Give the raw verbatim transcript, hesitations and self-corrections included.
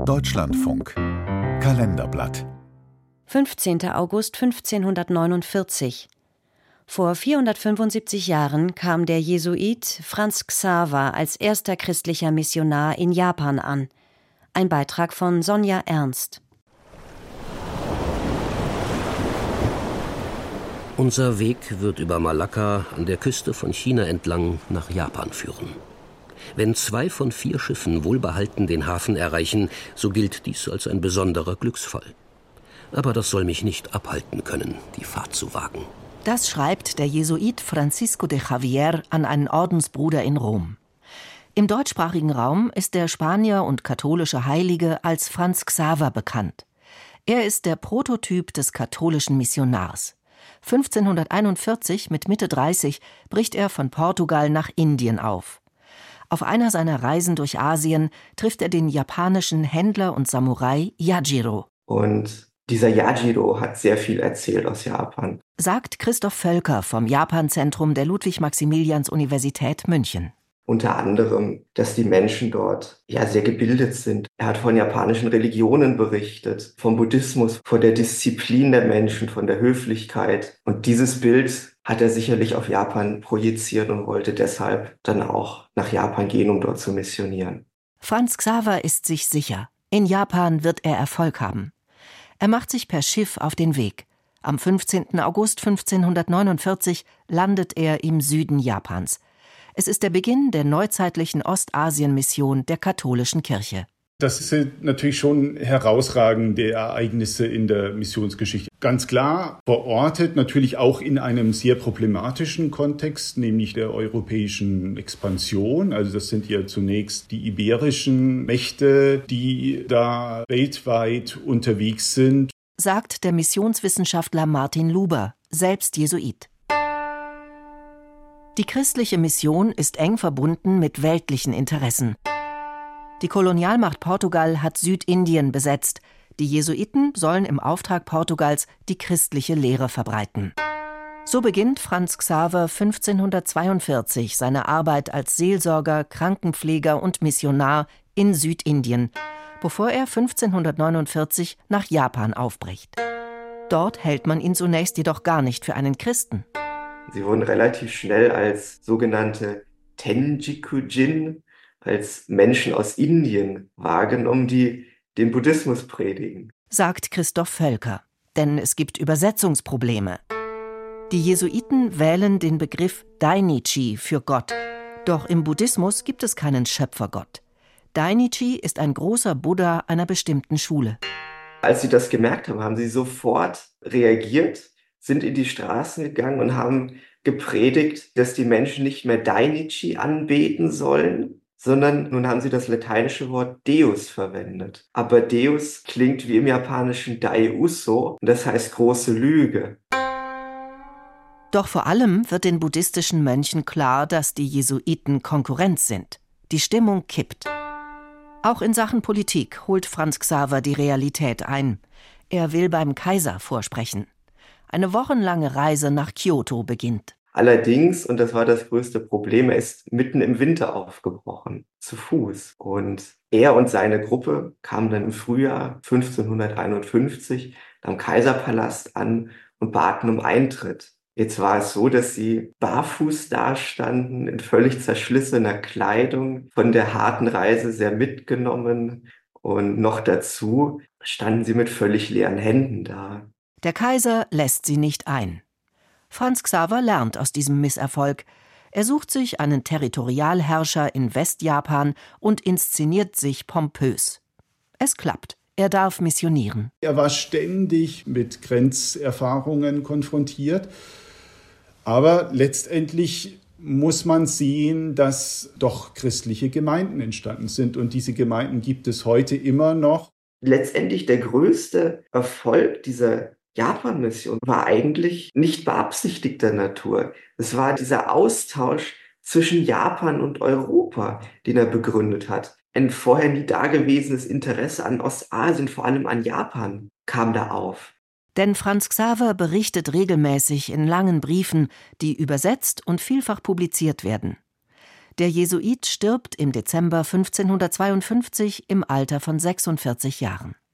Deutschlandfunk Kalenderblatt fünfzehnter August fünfzehnhundertneunundvierzig. Vor vierhundertfünfundsiebzig Jahren kam der Jesuit Franz Xaver als erster christlicher Missionar in Japan an. Ein Beitrag von Sonja Ernst. Unser Weg wird über Malakka an der Küste von China entlang nach Japan führen. Wenn zwei von vier Schiffen wohlbehalten den Hafen erreichen, so gilt dies als ein besonderer Glücksfall. Aber das soll mich nicht abhalten können, die Fahrt zu wagen. Das schreibt der Jesuit Francisco de Javier an einen Ordensbruder in Rom. Im deutschsprachigen Raum ist der Spanier und katholische Heilige als Franz Xaver bekannt. Er ist der Prototyp des katholischen Missionars. fünfzehnhunderteinundvierzig, mit Mitte dreißig, bricht er von Portugal nach Indien auf. Auf einer seiner Reisen durch Asien trifft er den japanischen Händler und Samurai Yajiro. Und dieser Yajiro hat sehr viel erzählt aus Japan. Sagt Christoph Völker vom Japan-Zentrum der Ludwig-Maximilians-Universität München. Unter anderem, dass die Menschen dort ja sehr gebildet sind. Er hat von japanischen Religionen berichtet, vom Buddhismus, von der Disziplin der Menschen, von der Höflichkeit. Und dieses Bild hat er sicherlich auf Japan projiziert und wollte deshalb dann auch nach Japan gehen, um dort zu missionieren. Franz Xaver ist sich sicher, in Japan wird er Erfolg haben. Er macht sich per Schiff auf den Weg. Am fünfzehnten August fünfzehnhundertneunundvierzig landet er im Süden Japans. Es ist der Beginn der neuzeitlichen Ostasien-Mission der katholischen Kirche. Das sind natürlich schon herausragende Ereignisse in der Missionsgeschichte. Ganz klar verortet, natürlich auch in einem sehr problematischen Kontext, nämlich der europäischen Expansion. Also das sind ja zunächst die iberischen Mächte, die da weltweit unterwegs sind. Sagt der Missionswissenschaftler Martin Luber, selbst Jesuit. Die christliche Mission ist eng verbunden mit weltlichen Interessen. Die Kolonialmacht Portugal hat Südindien besetzt. Die Jesuiten sollen im Auftrag Portugals die christliche Lehre verbreiten. So beginnt Franz Xaver fünfzehnhundertzweiundvierzig seine Arbeit als Seelsorger, Krankenpfleger und Missionar in Südindien, bevor er fünfzehnhundertneunundvierzig nach Japan aufbricht. Dort hält man ihn zunächst jedoch gar nicht für einen Christen. Sie wurden relativ schnell als sogenannte Tenjiku-Jin, als Menschen aus Indien wahrgenommen, die den Buddhismus predigen. Sagt Christoph Völker. Denn es gibt Übersetzungsprobleme. Die Jesuiten wählen den Begriff Dainichi für Gott. Doch im Buddhismus gibt es keinen Schöpfergott. Dainichi ist ein großer Buddha einer bestimmten Schule. Als sie das gemerkt haben, haben sie sofort reagiert, sind in die Straßen gegangen und haben gepredigt, dass die Menschen nicht mehr Dainichi anbeten sollen, sondern nun haben sie das lateinische Wort Deus verwendet. Aber Deus klingt wie im japanischen Dai-Uso und das heißt große Lüge. Doch vor allem wird den buddhistischen Mönchen klar, dass die Jesuiten Konkurrenz sind. Die Stimmung kippt. Auch in Sachen Politik holt Franz Xaver die Realität ein. Er will beim Kaiser vorsprechen. Eine wochenlange Reise nach Kyoto beginnt. Allerdings, und das war das größte Problem, er ist mitten im Winter aufgebrochen, zu Fuß. Und er und seine Gruppe kamen dann im Frühjahr fünfzehnhunderteinundfünfzig am Kaiserpalast an und baten um Eintritt. Jetzt war es so, dass sie barfuß dastanden, in völlig zerschlissener Kleidung, von der harten Reise sehr mitgenommen. Und noch dazu standen sie mit völlig leeren Händen da. Der Kaiser lässt sie nicht ein. Franz Xaver lernt aus diesem Misserfolg. Er sucht sich einen Territorialherrscher in Westjapan und inszeniert sich pompös. Es klappt. Er darf missionieren. Er war ständig mit Grenzerfahrungen konfrontiert. Aber letztendlich muss man sehen, dass doch christliche Gemeinden entstanden sind. Und diese Gemeinden gibt es heute immer noch. Letztendlich der größte Erfolg dieser Japan-Mission war eigentlich nicht beabsichtigter Natur. Es war dieser Austausch zwischen Japan und Europa, den er begründet hat. Ein vorher nie dagewesenes Interesse an Ostasien, vor allem an Japan, kam da auf. Denn Franz Xaver berichtet regelmäßig in langen Briefen, die übersetzt und vielfach publiziert werden. Der Jesuit stirbt im Dezember fünfzehnhundertzweiundfünfzig im Alter von sechsundvierzig Jahren.